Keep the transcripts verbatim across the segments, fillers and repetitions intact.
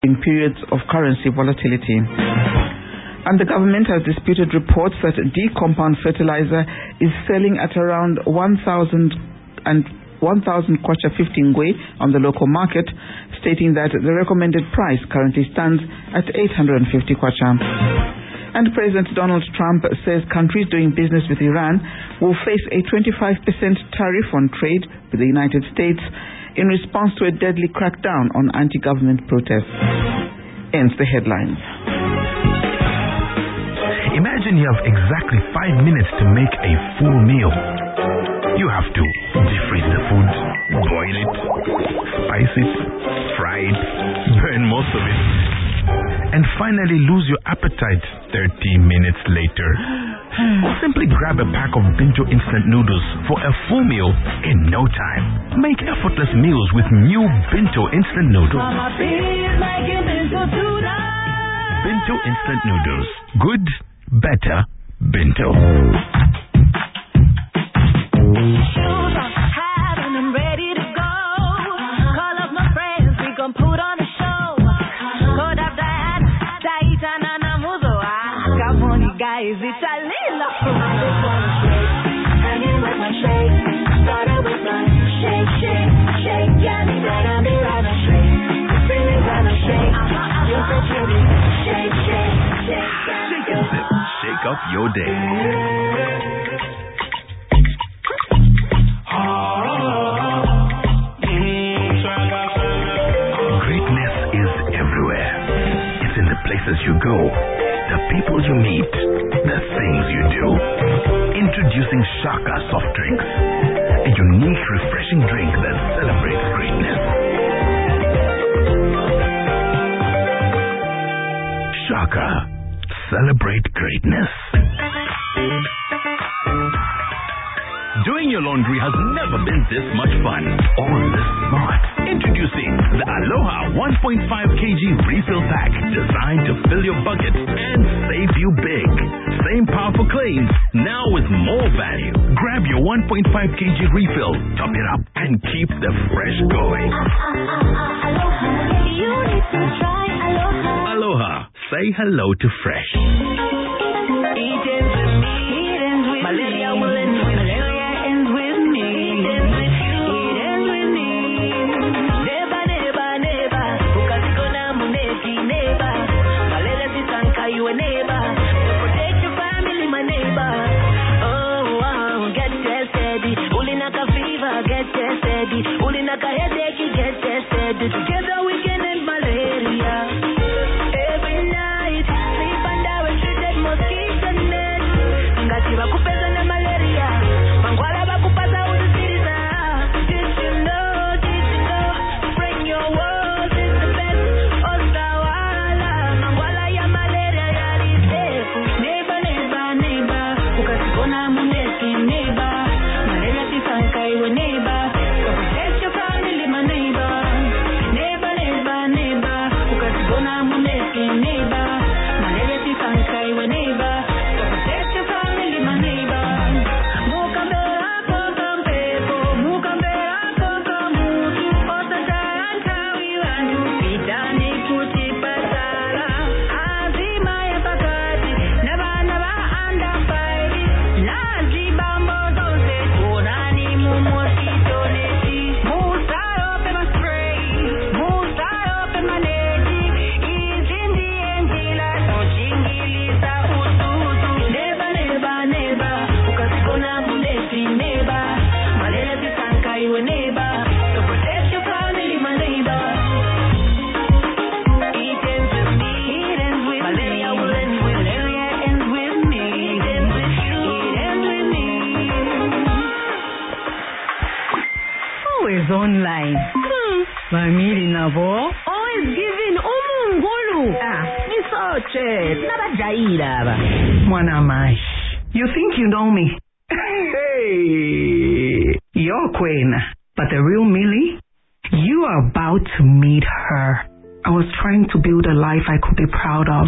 in periods of currency volatility. And the government has disputed reports that D-compound fertilizer is selling at around one thousand and one thousand kwacha fifty ngwe on the local market, stating that the recommended price currently stands at eight hundred fifty kwacha. And President Donald Trump says countries doing business with Iran will face a twenty-five percent tariff on trade with the United States in response to a deadly crackdown on anti-government protests. Ends the headlines. Imagine you have exactly five minutes to make a full meal. You have to defreeze the food, boil it, spice it, fry it, burn most of it, and finally lose your appetite thirty minutes later. Or simply grab a pack of Binto instant noodles for a full meal in no time. Make effortless meals with new Binto instant noodles. Binto instant noodles. Good, better, Binto. Guys, it's a little hanging with my shake. Started with my shake, shake, shake. Yeah, me better be right on shake. Bring me right on shake. You said you be shake, shake, shake. Shake and sip. Shake up your day. Greatness is everywhere. It's in the places you go, the people you meet, the things you do. Introducing Shaka soft drinks, a unique, refreshing drink that celebrates greatness. Shaka, celebrate greatness. Doing your laundry has never been this much fun or this smart. Introducing the Aloha one point five kilogram refill pack, designed to fill your bucket and save you big. Same powerful claims, now with more value. Grab your one point five kilogram refill, top it up, and keep the fresh going. Uh, uh, uh, aloha, you need to try Aloha. Aloha, say hello to fresh. Eat ends with me, eat ends with Malaria will end with Malaria ends with me. Eat ends with you, eat ends with me. Neba, neba, neba, ukazikona muneti neba. Malaria sisanka you a neighbor. To protect your family, my neighbor. Oh, wow, get tested. Ulinaka fever, get tested. Ulinaka headache, get tested. Together we can end malaria. Every night, sleep under a treated mosquito net. Ngati bakupeza na malaria. Mangwala bakupaza udusiriza. Did you know, did you know? Bring your walls is the best. Osawala. Mangwala ya malaria yalisefu. Neighbor, neighbor, neighbor. Ukasikona muneti neighbor. Malaria sisanka iwe neighbor. So protect your family, my neighbor. Neighbor, neighbor, neighbor. Ukasikona muneti neighbor. Malaria sisanka iwe neighbor. So protect your family, my neighbor. Mukambera koko mpeko. Mukambera koko mutu. Osatanta wiwandu. Pitani kutipatala. Azima ya pakati. Nabana ba under five. Naziba mbozo ze. Kunani mumosito neti. Musaro pema spray. Musaro pema neti. Izindi endila. Tochingiliza usuzu. Neba, neba, neba. Ukasikona muneti neba. Malaria sisanka iwe neba. So protect your family, my neighbor. Eat ends with me. Eat ends with Malaria will end with Malaria ends with me. Eat ends with you. Eat ends with me. Always online. Hmm. Family nabo. Always giving umungulu. Ah, nisoche. Nabajaira aba. Mwana Mash, you think you know me? Hey, you're Queen, but the real Millie, you are about to meet her. I was trying to build a life I could be proud of,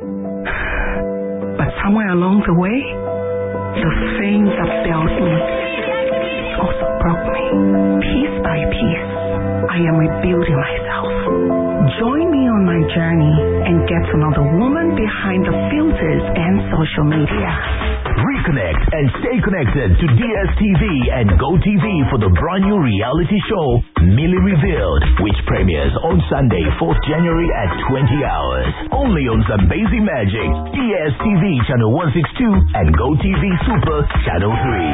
but somewhere along the way, the thing that built me also broke me. Piece by piece, I am rebuilding myself. Join me on my journey and get to know the woman behind the filters and social media. Reconnect and stay connected to D S T V and GoTV for the brand new reality show, Millie Revealed, which premieres on Sunday, fourth January at twenty hours. Only on Zambezi Magic, D S T V Channel one sixty-two and GoTV Super Channel three.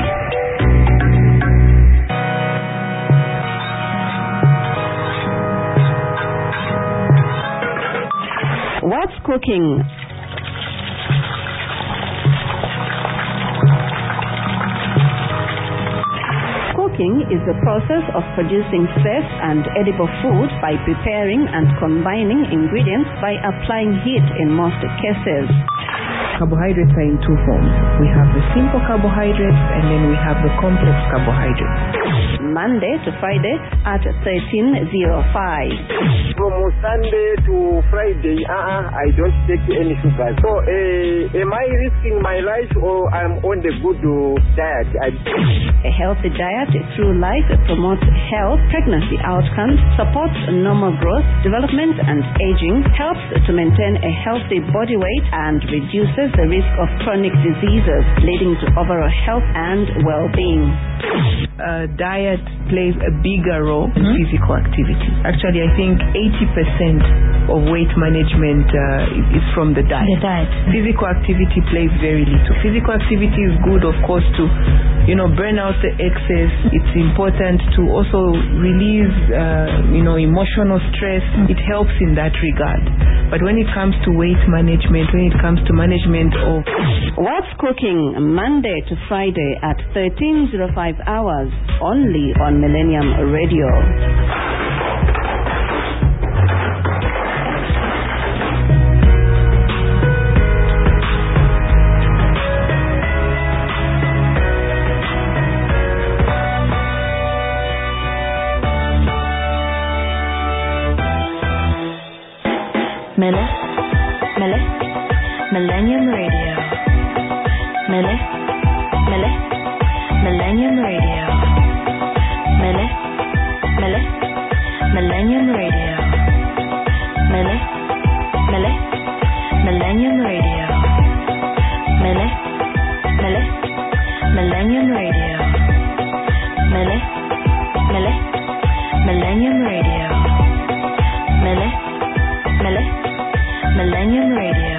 What's cooking? Cooking is the process of producing safe and edible food by preparing and combining ingredients by applying heat in most cases. Carbohydrates are in two forms. We have the simple carbohydrates and then we have the complex carbohydrates. Monday to Friday at thirteen oh five. From Sunday to Friday, uh-uh, I don't take any sugar. So, uh, am I risking my life or I'm on the good uh, diet? I... A healthy diet through life promotes health, pregnancy outcomes, supports normal growth, development and aging, helps to maintain a healthy body weight and reduces the risk of chronic diseases, leading to overall health and well-being. Uh, diet plays a bigger role in mm-hmm. physical activity. Actually, I think eighty percent of weight management uh, is from the diet. The diet. Physical activity plays very little. Physical activity is good, of course, to you know burn out the excess. It's important to also release uh, you know emotional stress. Mm-hmm. It helps in that regard. But when it comes to weight management, when it comes to management of What's Cooking, Monday to Friday at thirteen oh five hours, only on Millennium Radio. Millie, Millie, Millennium Radio. Millie, Millie, Millennium Radio. Millie, Millie, Millennium Radio. Millie, Millie, Millennium Radio. Millie, Millie, Millennium Radio. Millie, Millie, Millennium Radio. Millie, Millie, Millennium Radio.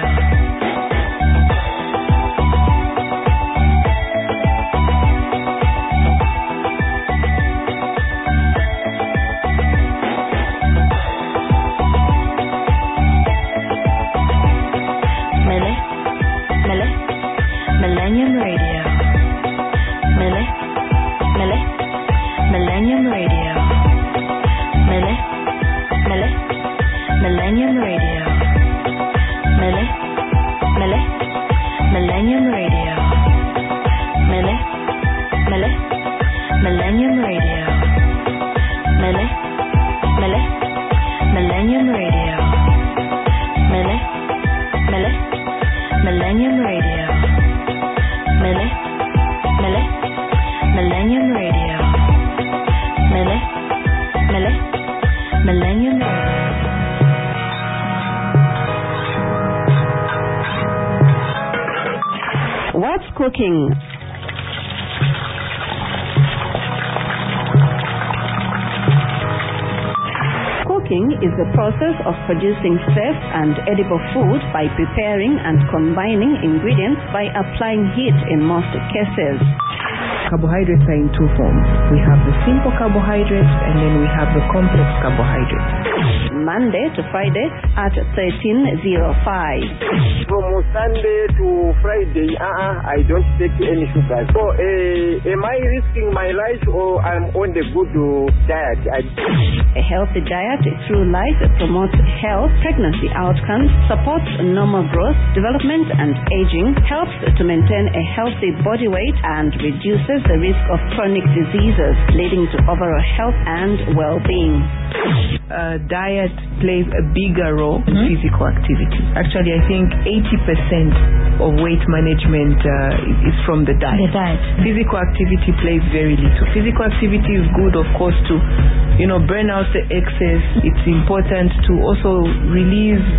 Millie, Millie, Millennium Radio. Millie, Millie, Millennium Radio. Millie, Millie, Millennium Radio. Millie, Millie, Millennium Radio. Millie, Millie, Millennium Radio. Millie, Millie, Millennium Radio. Millie, Millie, Millennium Radio. Millie, Millie, Millennium Radio. Millie, Millie, Millennium Radio. What's Cooking? Cooking is the process of producing safe and edible food by preparing and combining ingredients by applying heat in most cases. Carbohydrates are in two forms. We have the simple carbohydrates and then we have the complex carbohydrates. Monday to Friday at thirteen oh five. From Sunday to Friday, uh-uh, I don't take any sugar. So, uh, am I risking my life or I'm on the good uh, diet? I... A healthy diet through life promotes health, pregnancy outcomes, supports normal growth, development and aging, helps to maintain a healthy body weight and reduces reduces the risk of chronic diseases, leading to overall health and well-being. Uh, diet plays a bigger role in mm-hmm. physical activity. Actually, I think eighty percent of weight management uh, is from the diet. The diet. Physical activity plays very little. Physical activity is good, of course, to, you know, burn out the excess. It's important to also release